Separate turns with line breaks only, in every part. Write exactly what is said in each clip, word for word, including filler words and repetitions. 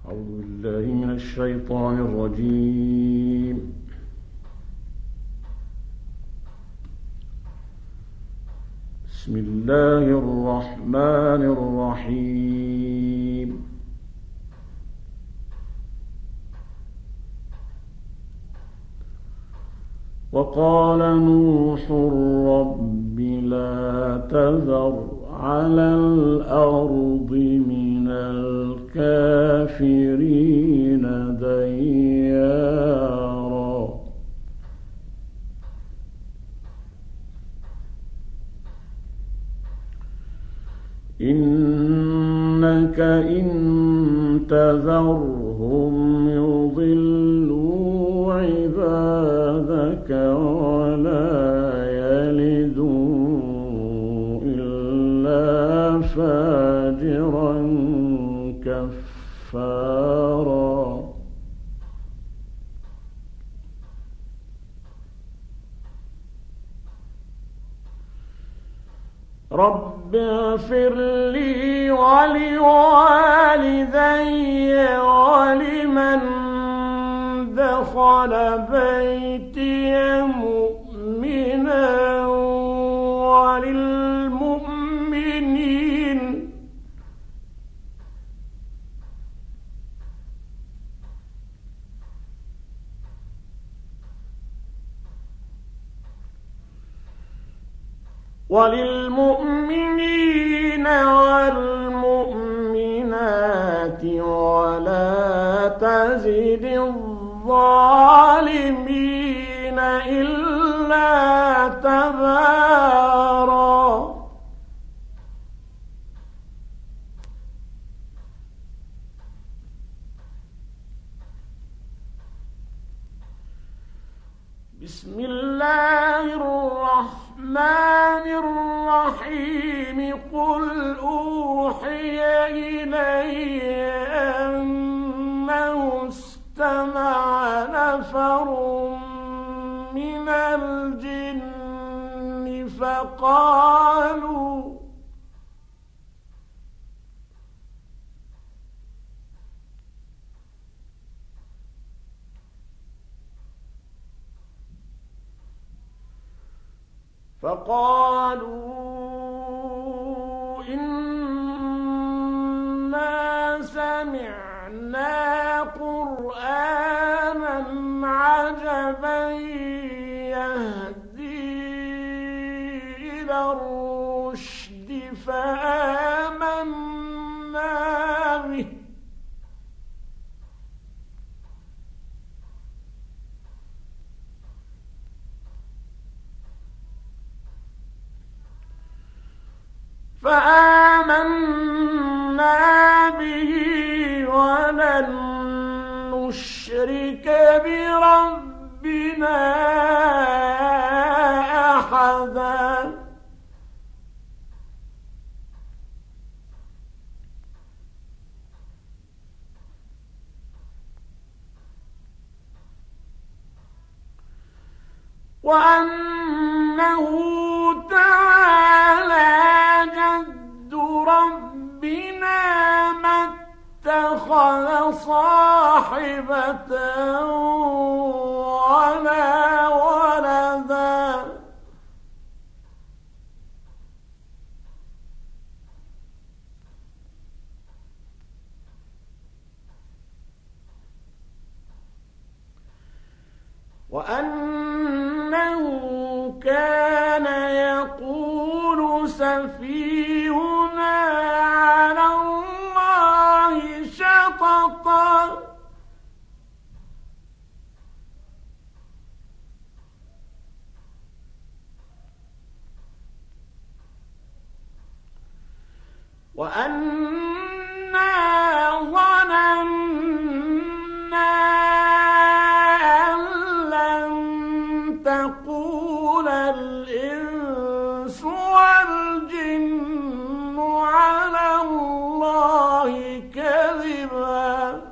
أعوذ بالله من الشيطان الرجيم. بسم الله الرحمن الرحيم. وقال نوح رب لا تذر على الأرض من الكافرين ديارا إنك إن تذرهم يضلوا عبادك ولا يلدوا إلا فاجرا كفارا رب اغفر لي ولوالدي ولمن دخل بيتي مؤمنا وللمؤمنين وللمؤمنين والمؤمنات ولا تزد الظالمين إلا تبارا بسم الله الرحمن الرحيم قل أوحي إلي أنه استمع نفر من الجن فقالوا فقالوا إنا سمعنا قرآنا عجبا يهدي إلى الرشد فآمنا به فآمنا به ولن نشرك بربنا أحدا وأنه تعالى جد ربنا ما اتخذ صاحبة ولا ولدا وأنه كان يقول سفيهنا على الله شططا وأنا ظننا أن لن تقول الإنس والجن على الله كذبا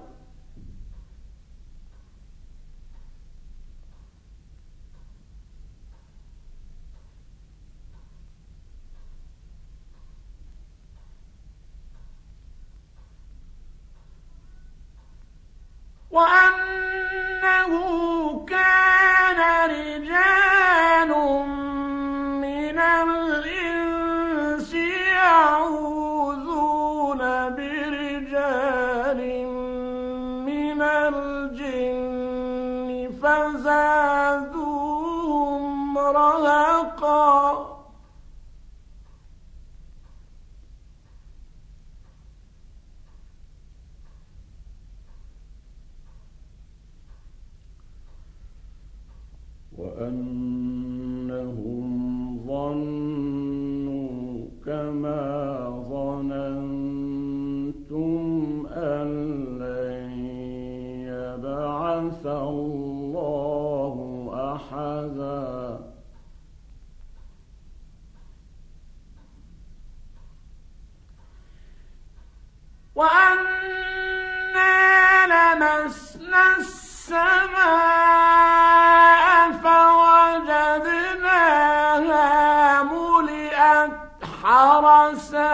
ملأ من الجن فزادوهم رهقا وأنهم ظنوا كما ظننتم أن لن يبعث الله أحدا وأنا لمسنا السماء فوجدناها ملئت حرسا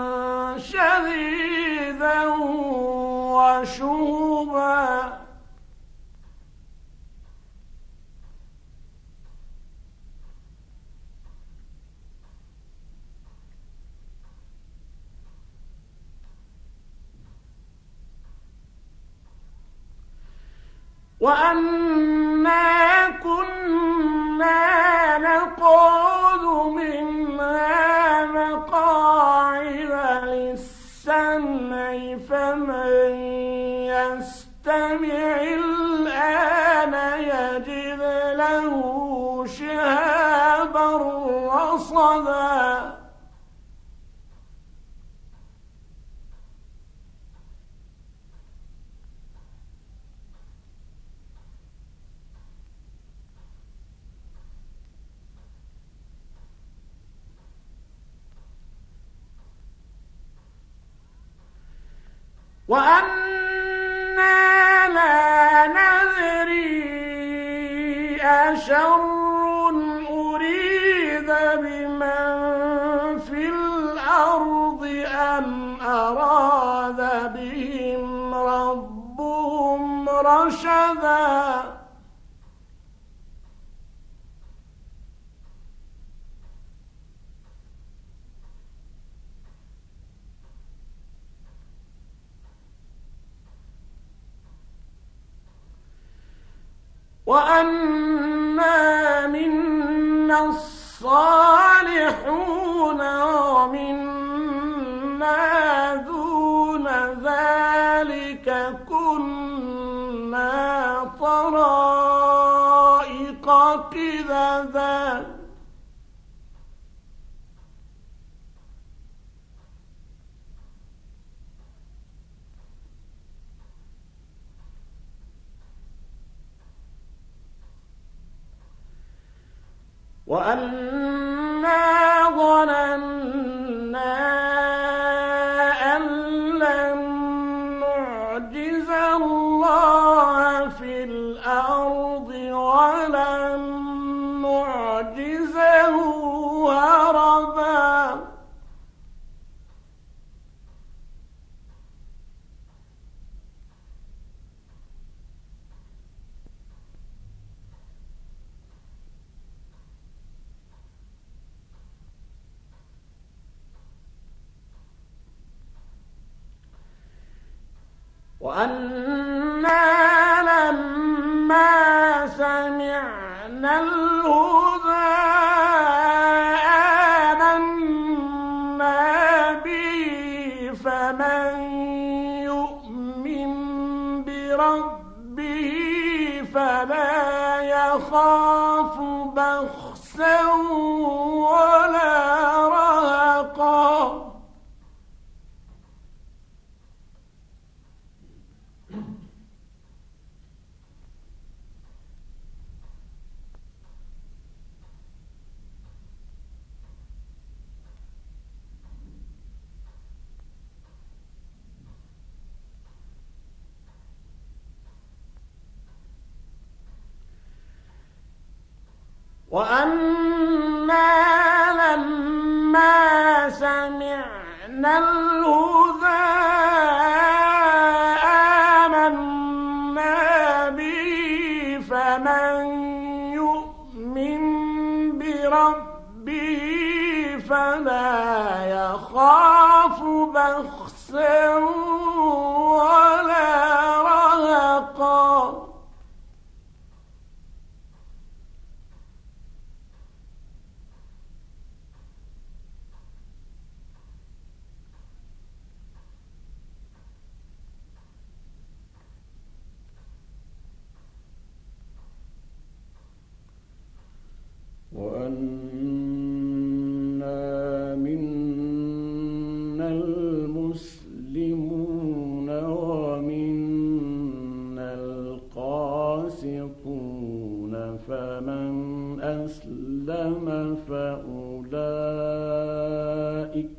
شديدا وشهبا وأنا كنا نقعد منها مقاعد للسمع فمن يستمع الآن يجد له شهابا رصدا وأنا لا ندري أشر أريد بمن في الأرض أم أراد بهم ربهم رشدا وأنا منا الصالحون ومنا دون ذلك كنا طرائق قددا وأنا ظننا أن لن نعجز الله في الأرض ولن نعجزه هربا وأنا لما سمعنا الهدى آمنا به فمن يؤمن بربه فلا يخاف بخسا ولا رهقا وأنا لما سمعنا الهدى آمنا به فمن يؤمن بربه فلا يخاف بخسا أسلم فأولئك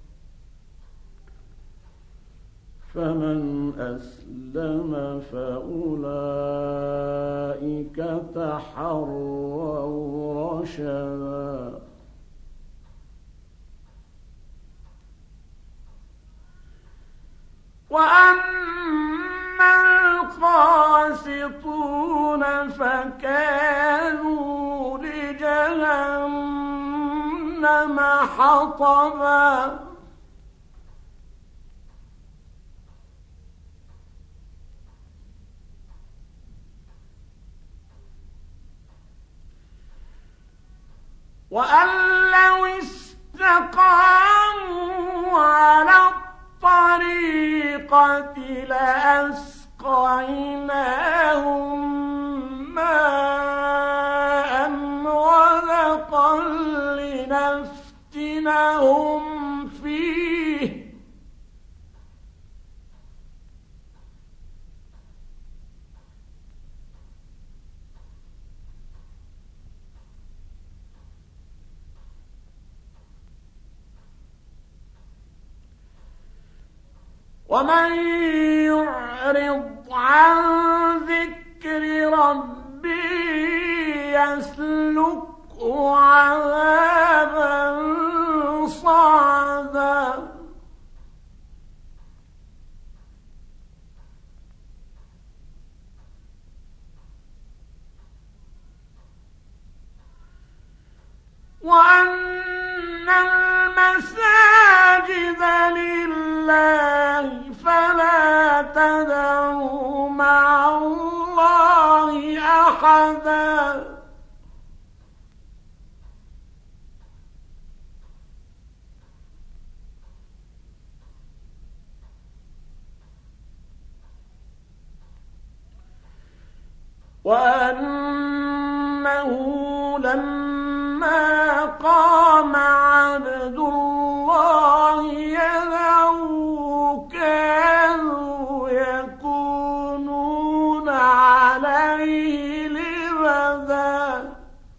فمن أسلم فأولئك تحروا رشدا وأما القاسطون فكانوا لجهنم حطبا وأن لو استقاموا على الطريقة لأسقيناهم ماء غدقا لنفتنهم فيه ومن يعرض عن ذكر ربه يسلكه عذابا صعدا وأن المساجد لله فلا تدعوا مع الله أحدا وأنه لما قام عبد الله يدعوه كانوا يكونون عليه لبدا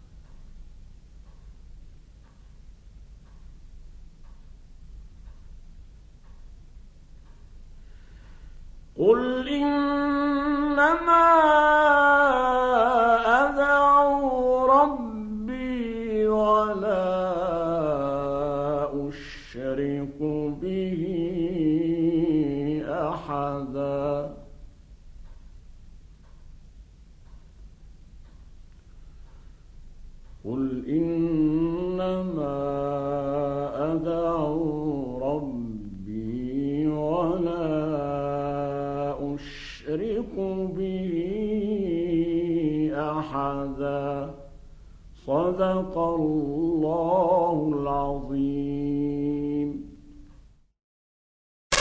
قل إنما أدعو ربي ولا أشرك به أحدا قل إنما أدعو ربي ولا أشرك به أحدا صدق الله العظيم.